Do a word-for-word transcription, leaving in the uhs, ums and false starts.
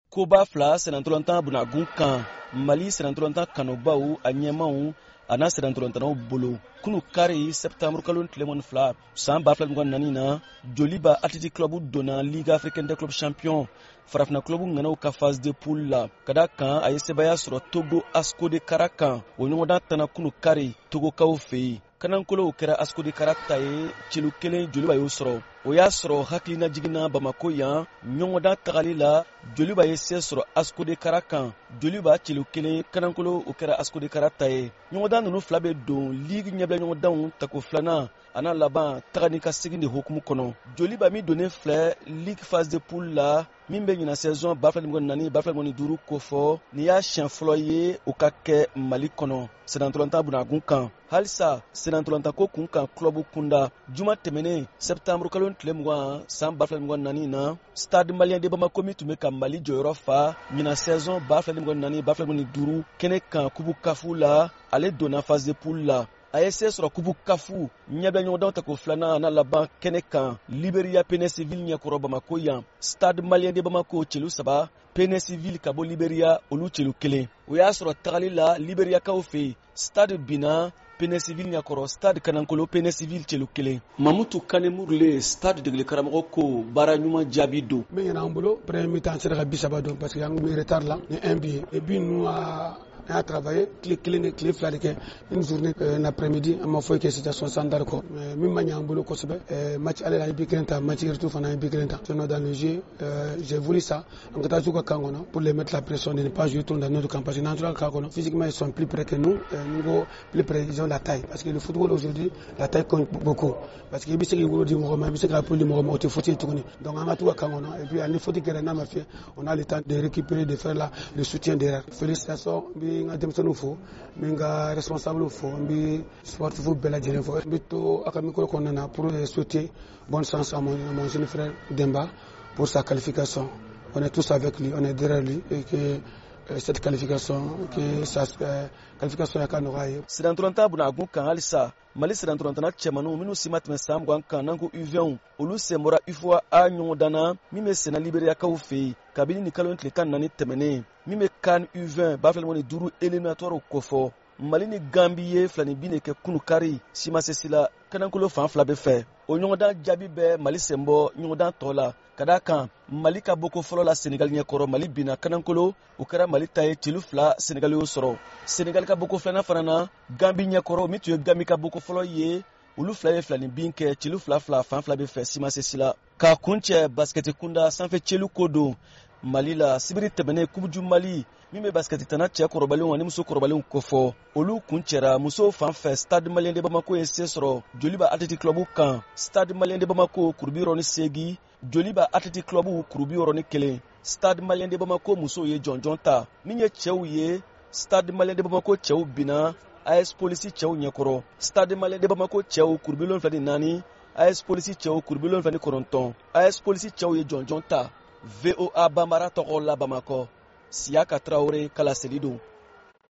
koba fila senantolanta bunagun kan Mali senantolanta kanobaw a ɲɛmaw a n'a senantolantanaw bolo kunu kari septembre kalo tilemon fila san ba fila mugan naani na Joliba Athletic Club donna Ligue Africaine des Clubs Champions farafina club nganaw ka phase de poule la kada kan a ye sebaya sɔrɔ Togo Asco de Kara kan o ɲɔgɔndan tana kunu kari Togokaw fɛ kanankolow kɛra Asco de Kara ta ye celu kelen Joliba y'o sɔrɔ o y'a sɔrɔ hakilina jiginna Bamako yan ɲɔgɔndan tagali la Joliba ye se sɔrɔ Asco de Kara kan Joliba celu kelen kanankolo o kɛra Asco de Kara ta ye ɲɔgɔndan ninnu fila bɛ don ligue ɲɛbila ɲɔgɔndanw tako filanan a n'a laban tagani ka segin de hukumu kɔnɔ Joliba min donnen filɛ ligue phase de poule la min bɛ ɲina saison ba fila ni mugan naani ba fila ni mugan ni duuru kofɔ ni y'a siɲɛ fɔlɔ ye o ka kɛ Mali kɔnɔ senantolanta bunagun kan halisa senantolanta ko kun kan club kunda juma tɛmɛnen septembre kalo tile mugan san ba fila ni mugan naani na Stade Malien de Bamako min tun bɛ ka Mali jɔyɔrɔ fa ɲina saison ba fila ni mugan naani ba fila ni mugan ni duuru kɛnɛ kan kubu kafu la ale donna phase de poule la a ye se sɔrɔ kubu kafu ɲɛbila ɲɔgɔndanw tako filanan a n'a laban kɛnɛ kan Liberia Pénéciville ɲɛkɔrɔ Bamako yan Stade Malien de Bamako celu saba Pénéciville ka bɔ Liberia olu celu kelen o y'a sɔrɔ tagali la Liberiakaw fɛ Stade bina Pénéciville ɲɛkɔrɔ Stade Kanankolo Pénéciville celu kelen Mamutu Kane Murule Stade degeli karamɔgɔ ko baara ɲuman jaabi don min yɛrɛ an bolo premier mi-temps sera ka bi saba don parce que an bɛ retard la ni un bi et puis nous a on a travaillé clé clé de clé fila de kɛ une journée un après-midi an ma foyi kɛ situation standard kɔ min ma ɲɛ an bolo kosɛbɛ match aller la an ye bi kelen ta match retour fana an ye bi kelen ta sinon dans le jeu j'ai voulu ça an ka taa jouer ka kan kɔnɔ pour les mettre la pression de ne pas jouer trop dans notre camp parce que n'an tora ka kɔnɔ physiquement ils sont plus près que nous niveau plus près ils ont la taille parce que le football aujourd'hui la taille compte beaucoup parce que i bɛ se k'i wolo di mɔgɔ ma i bɛ se k'a poli mɔgɔ ma o tɛ faute ye tuguni donc an ka to ka kan kɔnɔ et puis ni faute kɛra n'a ma fiyɛ on a le temps de récupérer de faire la le soutien derrière félicitations n ka denmisɛnninw fo n bɛ n ka responsable fo n bɛ sportif bɛɛ lajɛlen fo n bɛ to a ka micro kɔnɔna na pour souhaiter bonne chance à mon, mon jeune frère Demba pour sa qualification. On est tous avec lui, on est derrière lui et que euh, cette qualification, que sa euh, qualification ka nɔgɔya. Senantolanta bunagun kan halisa Mali senantolantana cɛmanninw minnu si ma tɛmɛ san mugan kan n'an ko U vingt olu sen bɔra U F O A ɲɔgɔndan na min bɛ senna Liberiakaw fɛ yen kabini ni kalo tile tan naani tɛmɛnen min bɛ CAN U vingt ba fila ni mugan ni duuru éliminatoires kofɔ Mali ni Gambi ye fila ni bi de kɛ kunu kari si ma se si la kanankolo fan fila bɛ fɛ o ɲɔgɔndan jaabi bɛ Mali sen bɔ ɲɔgɔndan tɔ la ka d'a kan Mali ka boko fɔlɔ la Senegal ɲɛkɔrɔ Mali bina kanankolo o kɛra Mali ta ye celu fila Senegal y'o sɔrɔ Senegal ka boko filanan fana na Gambi ɲɛkɔrɔ min tun ye Gambi ka boko fɔlɔ ye olu fila ye fila ni bin kɛ celu fila fila fan fila bɛ fɛ si ma se si la k'a kun cɛ baskɛti kunda sanfɛ celu ko don Mali la sibiri tɛmɛnen kubuju Mali min bɛ baskɛti tana cɛ kɔrɔbalenw ani muso kɔrɔbalenw kofɔ olu kun cɛra musow fan fɛ Stade Malien de Bamako ye se sɔrɔ Joliba Athletic Club kan Stade Malien de Bamako kurubi yɔrɔ ni seegin Joliba Athletic Club kurubi yɔrɔ ni kelen Stade Malien de Bamako musow ye jɔnjɔn ta min ye cɛw ye Stade Malien de Bamako cɛw bina A S Police cɛw ɲɛkɔrɔ Stade Malien de Bamako cɛw kurubi wolonwula ni naani A S Police cɛw kurubi wolonwula ni kɔnɔntɔn A S Police cɛw ye jɔnjɔn ta V O A Bambara tɔgɔ la Bamakɔ Siaka Traoré Kala Selidou